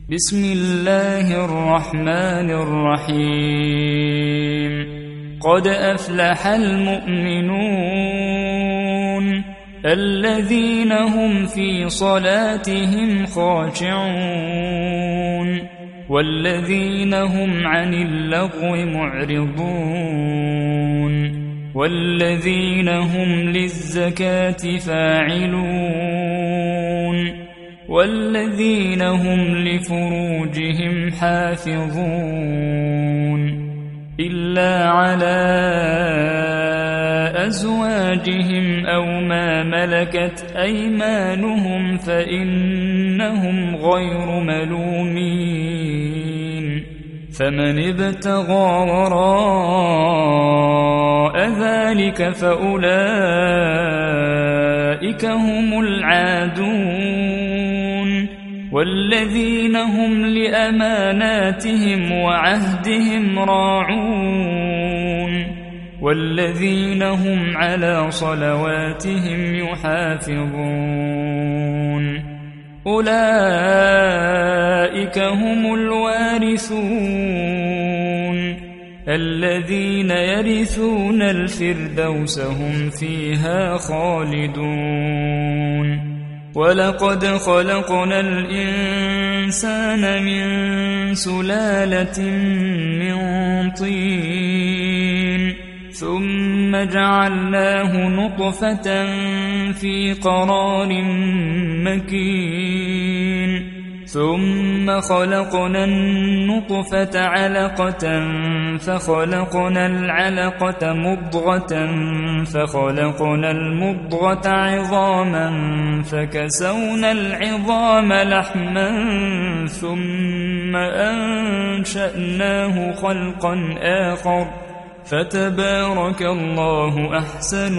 بسم الله الرحمن الرحيم قد أفلح المؤمنون الذين هم في صلاتهم خاشعون والذين هم عن اللغو معرضون والذين هم للزكاة فاعلون والذين هم لفروجهم حافظون إلا على أزواجهم أو ما ملكت أيمانهم فإنهم غير ملومين فمن ابتغى وراء ذلك فأولئك هم العادون والذين هم لأماناتهم وعهدهم راعون والذين هم على صلواتهم يحافظون أولئك هم الوارثون الذين يرثون الفردوس هم فيها خالدون ولقد خلقنا الإنسان من سلالة من طين ثم جعلناه نطفة في قرار مكين ثم خلقنا النطفة علقة فخلقنا العلقة مضغة فخلقنا المضغة عظاما فكسونا العظام لحما ثم أنشأناه خلقا آخر فتبارك الله أحسن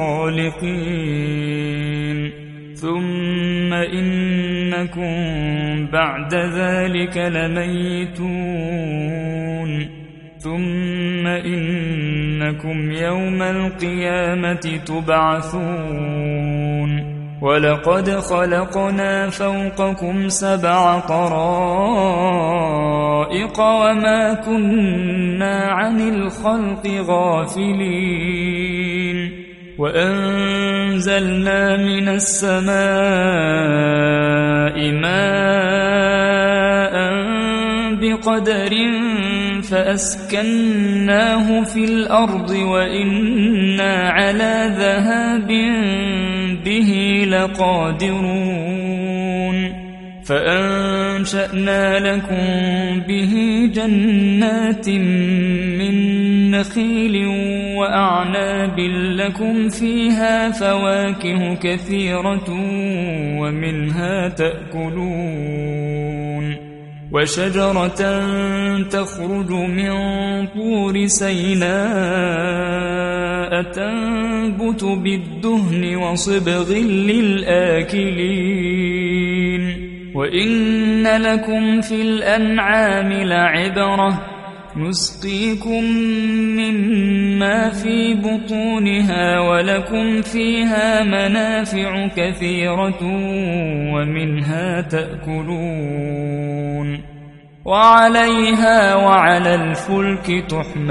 الخالقين ثم إنكم بعد ذلك لميتون ثم إنكم يوم القيامة تبعثون ولقد خلقنا فوقكم 7 طرائق وما كنا عن الخلق غافلين وأنزلنا من السماء ماء بقدر فأسكناه في الأرض وإنا على ذهاب به لقادرون فأنشأنا لكم به جنات من نخيل وأعناب لكم فيها فواكه كثيرة ومنها تأكلون وشجرة تخرج من طور سيناء تنبت بالدهن وصبغ للآكلين وإن لكم في الأنعام لعبرة نسقيكم مما في بطونها ولكم فيها منافع كثيرة ومنها تأكلون وعليها وعلى الفلك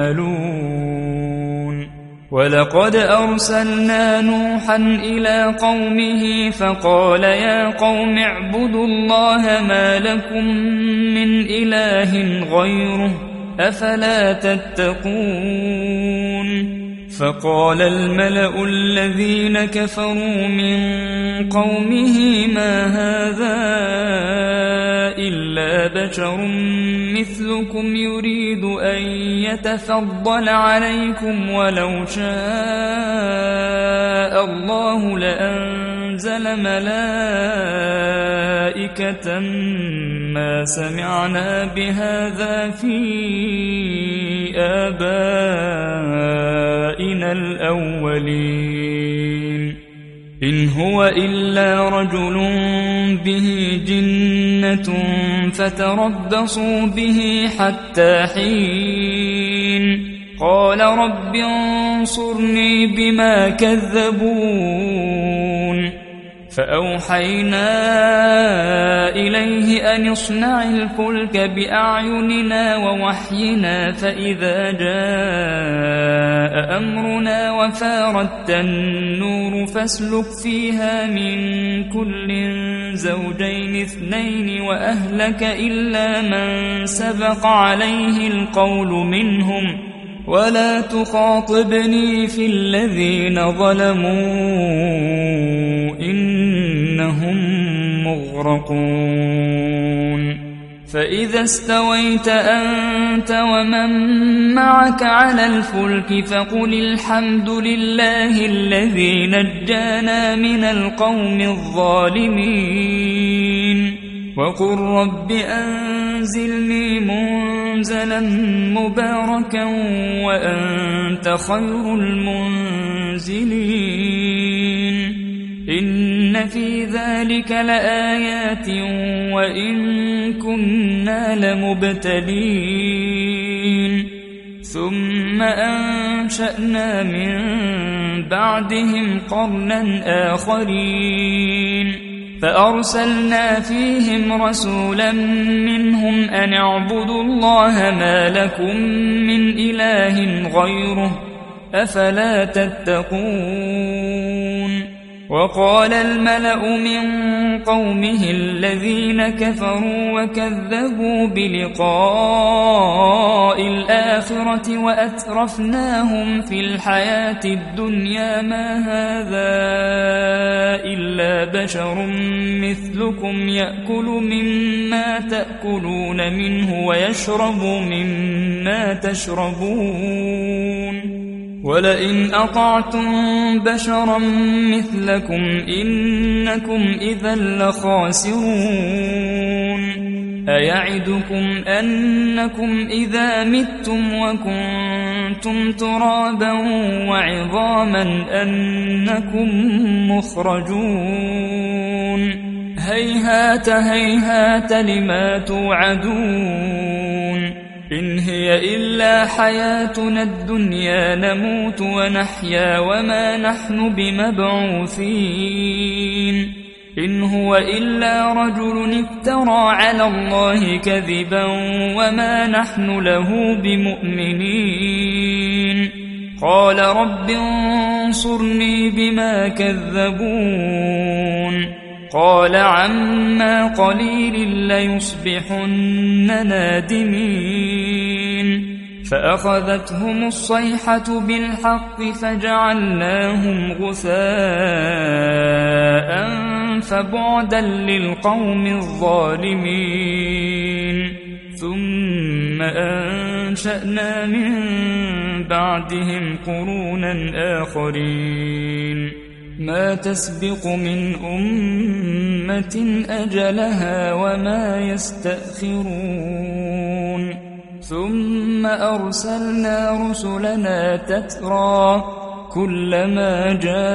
تحملون ولقد أرسلنا نوحا إلى قومه فقال يا قوم اعبدوا الله ما لكم من إله غيره أفلا تتقون فقال الملأ الذين كفروا من قومه ما هذا إلا بشر مثلكم يريد أن يتفضل عليكم ولو شاء الله لأنزل ملائكة ما سمعنا بهذا في آبائنا الأولين إن هو إلا رجل به جنة فتربصوا به حتى حين قال رب انصرني بما كذبون فأوحينا إليه أن اصنع الفلك بأعيننا ووحينا فإذا جاء أمرنا وفارت النور فاسلك فيها من كل زوجين اثنين وأهلك إلا من سبق عليه القول منهم ولا تخاطبني في الذين ظلموا إنهم مغرقون فإذا استويت أنت ومن معك على الفلك فقل الحمد لله الذي نجانا من القوم الظالمين وقل رب أنزلني منزلا مباركا وأنت خير المنزلين إن في ذلك لآيات وإن كنا لمبتلين ثم أنشأنا من بعدهم قرنا آخرين فأرسلنا فيهم رسولا منهم أن اعبدوا الله ما لكم من إله غيره أفلا تتقون وقال الملأ من قومه الذين كفروا وكذبوا بلقاء الآخرة وأترفناهم في الحياة الدنيا ما هذا إلا بشر مثلكم يأكل مما تأكلون منه ويشرب مما تشربون ولئن أطعتم بشرا مثلكم إنكم إذا لخاسرون أيعدكم أنكم إذا متم وكنتم ترابا وعظاما أنكم مخرجون هيهات هيهات لما توعدون إن هي إلا حياتنا الدنيا نموت ونحيا وما نحن بمبعوثين إن هو إلا رجل افترى على الله كذبا وما نحن له بمؤمنين قال رب انصرني بما كذبون قال عما قليل ليصبحن نادمين فأخذتهم الصيحة بالحق فجعلناهم غثاء فبعدا للقوم الظالمين ثم أنشأنا من بعدهم قرونا آخرين ما تسبق من أمة أجلها وما يستأخرون ثم أرسلنا رسلنا تترى كلما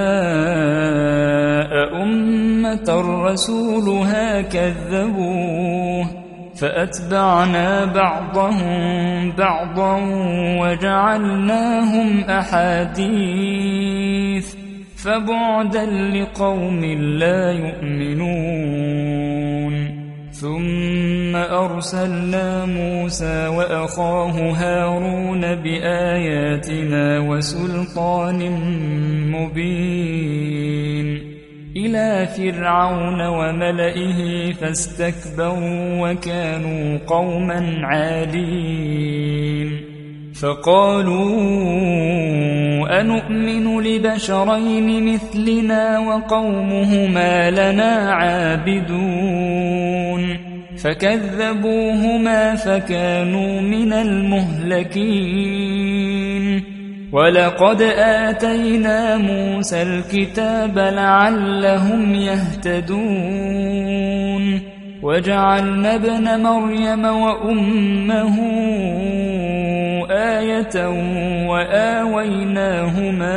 جاء أمة رسولها كذبوه فأتبعنا بعضهم بعضا وجعلناهم أحاديث فبعدا لقوم لا يؤمنون ثم أرسلنا موسى وأخاه هارون بآياتنا وسلطان مبين إلى فرعون وملئه فاستكبروا وكانوا قوما عالين فقالوا أنؤمن لبشرين مثلنا وقومهما لنا عابدون فكذبوهما فكانوا من المهلكين ولقد آتينا موسى الكتاب لعلهم يهتدون وجعلنا ابن مريم وأمه آية وآويناهما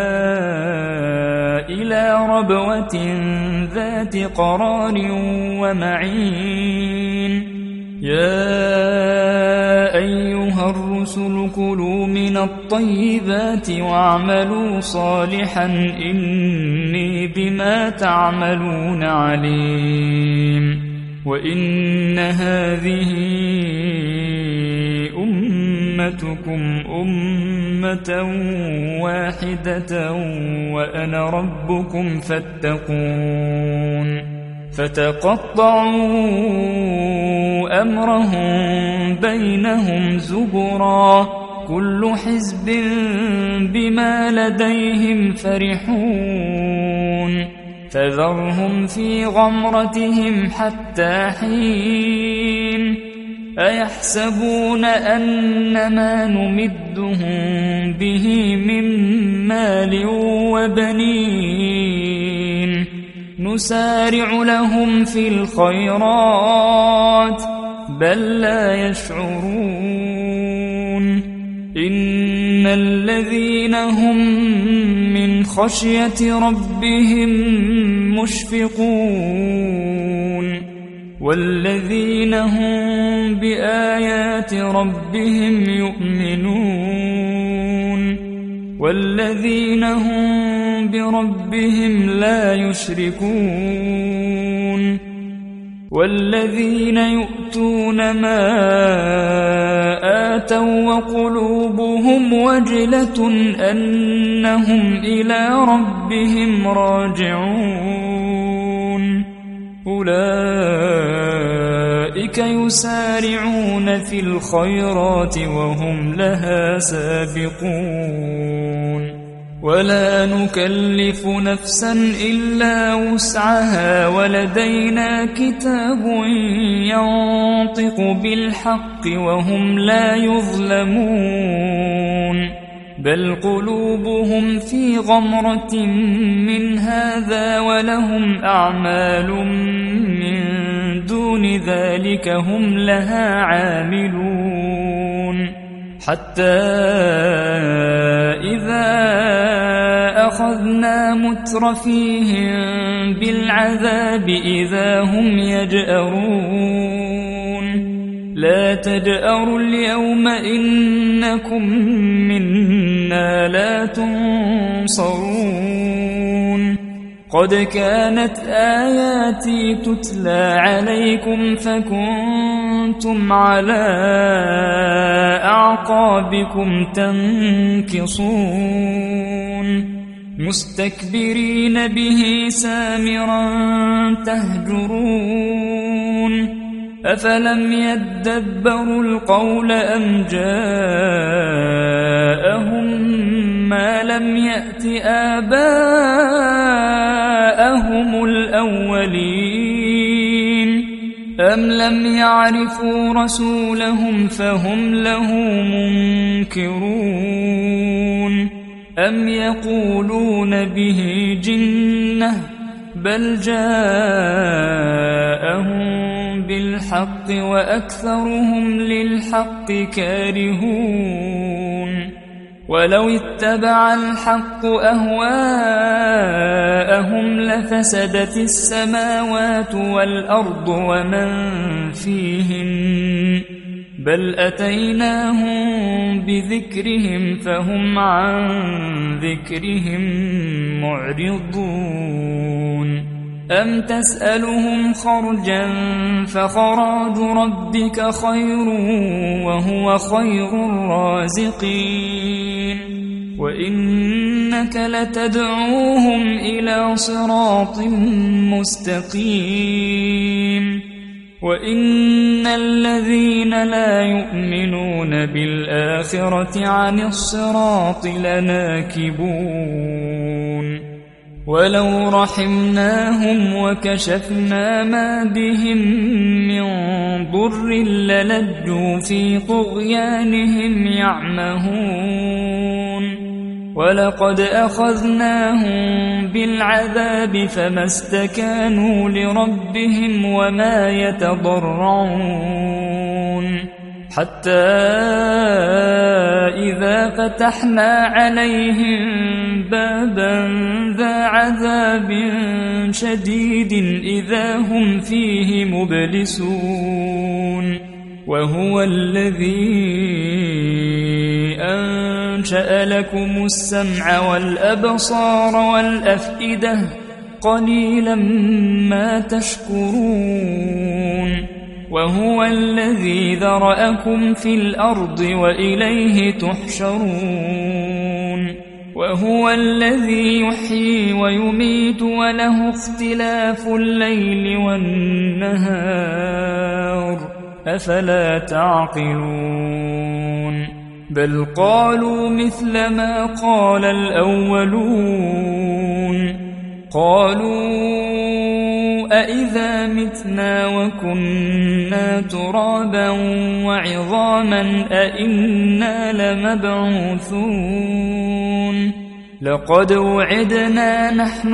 إلى ربوة ذات قرار ومعين يا أيها الرسل الرسل كلوا من الطيبات واعملوا صالحا إني بما تعملون عليم وإن هذه أمتكم أمة واحدة وأنا ربكم فاتقون فتقطعوا أمرهم بينهم زبرا كل حزب بما لديهم فرحون فذرهم في غمرتهم حتى حين أيحسبون أنما نمدهم به من مال وبنين نسارع لهم في الخيرات بل لا يشعرون إن الذين هم من خشية ربهم مشفقون والذين هم بآيات ربهم يؤمنون والذين هم بربهم لا يشركون والذين يؤتون ما آتوا وقلوبهم وجلة أنهم إلى ربهم راجعون أولئك يسارعون في الخيرات وهم لها سابقون ولا نكلف نفسا إلا وسعها ولدينا كتاب ينطق بالحق وهم لا يظلمون بل قلوبهم في غمرة من هذا ولهم أعمال من دون ذلك هم لها عاملون حتى إذا أخذنا مترفيهم بالعذاب إذا هم يجأرون لا تجأروا اليوم إنكم منا لا تنصرون قد كانت آياتي تتلى عليكم فكنتم على أعقابكم تنكصون مستكبرين به سامرا تهجرون أفلم يدبروا القول أم جاءهم ما لم يأت آباءهم الأولين أم لم يعرفوا رسولهم فهم له منكرون أم يقولون به جنة بل جاءهم بالحق وأكثرهم للحق كارهون ولو اتبع الحق أهواءهم لفسدت السماوات والأرض ومن فيهن بل أتيناهم بذكرهم فهم عن ذكرهم معرضون أم تسألهم خرجا فخراج ربك خير وهو خير الرازقين وإنك لتدعوهم إلى صراط مستقيم وإن الذين لا يؤمنون بالآخرة عن الصراط لناكبون ولو رحمناهم وكشفنا ما بهم من ضر للجوا في طغيانهم يعمهون ولقد أخذناهم بالعذاب فما استكانوا لربهم وما يتضرعون حتى إذا فتحنا عليهم بابا ذا عذاب شديد إذا هم فيه مبلسون وهو الذي أنشأ لكم السمع والأبصار والأفئدة قليلا ما تشكرون وهو الذي ذرأكم في الأرض وإليه تحشرون وهو الذي يحيي ويميت وله اختلاف الليل والنهار أفلا تعقلون بل قالوا مثل ما قال الأولون قالوا أإذا متنا وكنا ترابا وعظاما أإنا لمبعوثون لقد وعدنا نحن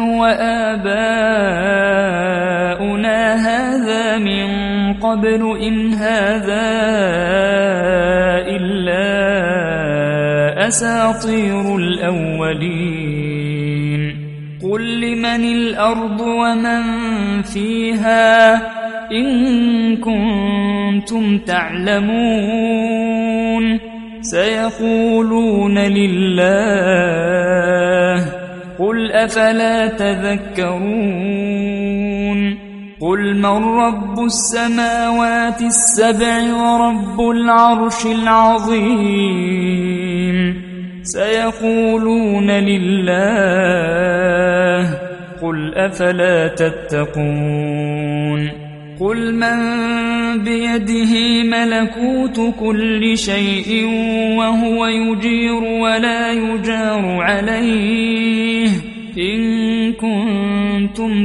وآباؤنا هذا من قبل إن هذا إلا أساطير الأولين قل لمن الأرض ومن فيها إن كنتم تعلمون سيقولون لله قل أفلا تذكرون قل من رب السماوات السبع ورب العرش العظيم سيقولون لله قل أفلا تتقون قل من بيده ملكوت كل شيء وهو يجير ولا يجار عليه إن كنتم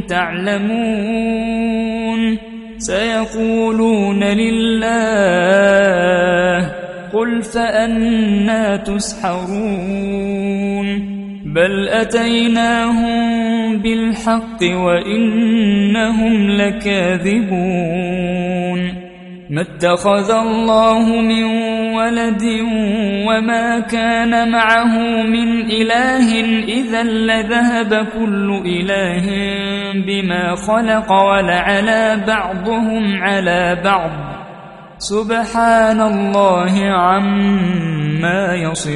تعلمون سيقولون لله قل فأنى تسحرون بل أتيناهم بالحق وإنهم لكاذبون ما اتخذ الله من ولد وما كان معه من إله إذا لذهب كل إله بما خلق ولعلى بعضهم على بعض سبحان الله عما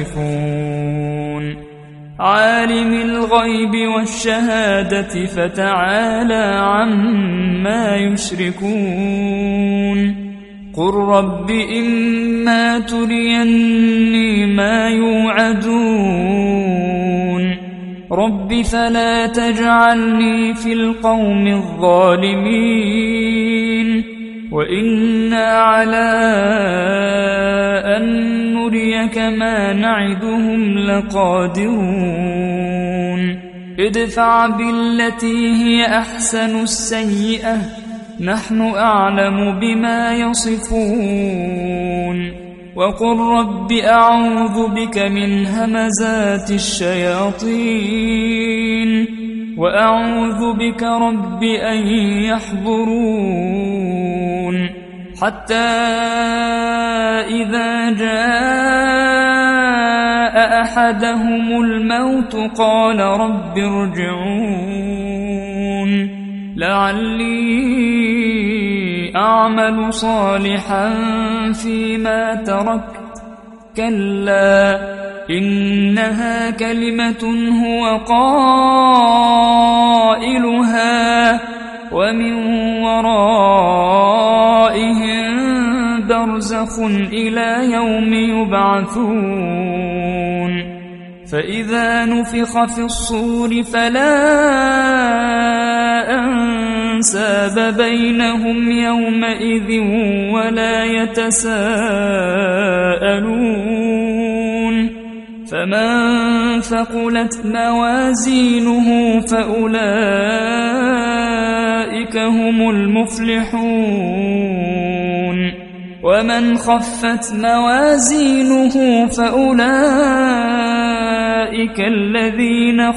يصفون عالم الغيب والشهادة فتعالى عما يشركون قل رب إما تريني ما يوعدون رب فلا تجعلني في القوم الظالمين وإنا على أن نريك ما نعدهم لقادرون ادفع بالتي هي أحسن السيئة نحن أعلم بما يصفون وقل رب أعوذ بك من همزات الشياطين وأعوذ بك رب أن يحضرون حتى إذا جاء أحدهم الموت قال رب ارجعون لعلي أعمل صالحا فيما تركت كلا إنها كلمة هو قائلها ومن ورائهم برزخ إلى يوم يبعثون فإذا نفخ في الصور فلا أنساب بينهم يومئذ ولا يتساءلون فمن ثقلت موازينه فأولئك هم المفلحون ومن خفت موازينه فأولئك الذين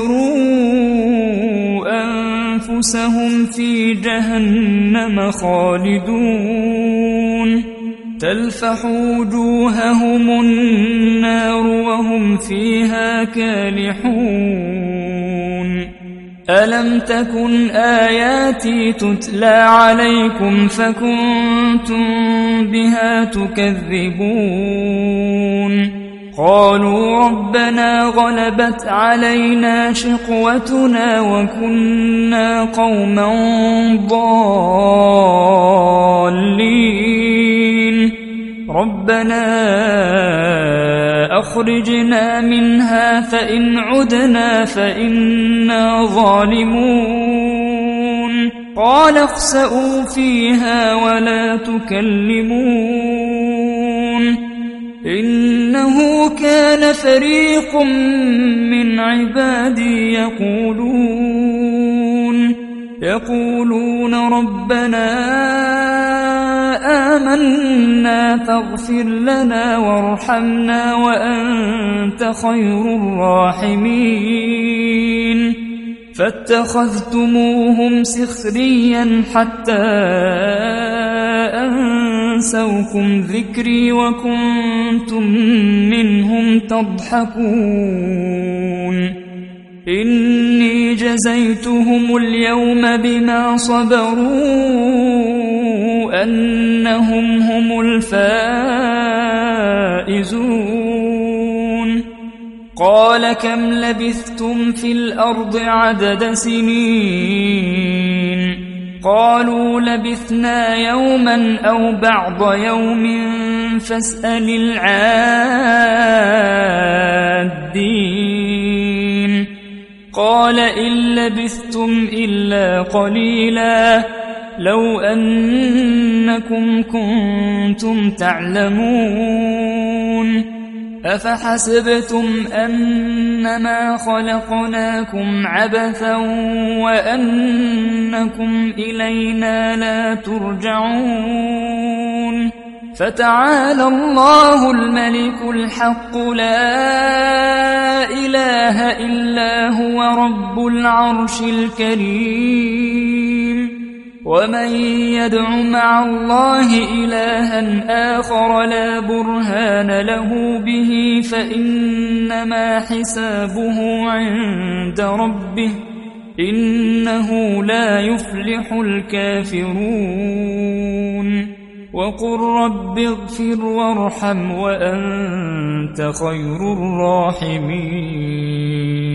خسروا أنفسهم في جهنم خالدون تلفح وجوههم النار وهم فيها كالحون ألم تكن آياتي تتلى عليكم فكنتم بها تكذبون قالوا ربنا غلبت علينا شقوتنا وكنا قوما ضالين ربنا أخرجنا منها فإن عدنا فإنا ظالمون قال اخسئوا فيها ولا تكلمون إنه كان فريق من عبادي يقولون ربنا آمنا فاغفر لنا وارحمنا وأنت خير الراحمين فاتخذتموهم سخريا حتى أنسوكم ذكري وكنتم منهم تضحكون إني جزيتهم اليوم بما صبروا أنهم هم الفائزون قال كم لبثتم في الأرض عدد سنين قالوا لبثنا يوما أو بعض يوم فاسأل العادين قال إن لبثتم إلا قليلا لو أنكم كنتم تعلمون أفحسبتم أنما خلقناكم عبثا وأنكم إلينا لا ترجعون فتعالى الله الملك الحق لا إله إلا هو رب العرش الكريم ومن يدع مع الله إلها آخر لا برهان له به فإنما حسابه عند ربه إنه لا يفلح الكافرون وقل رب اغفر وارحم وأنت خير الراحمين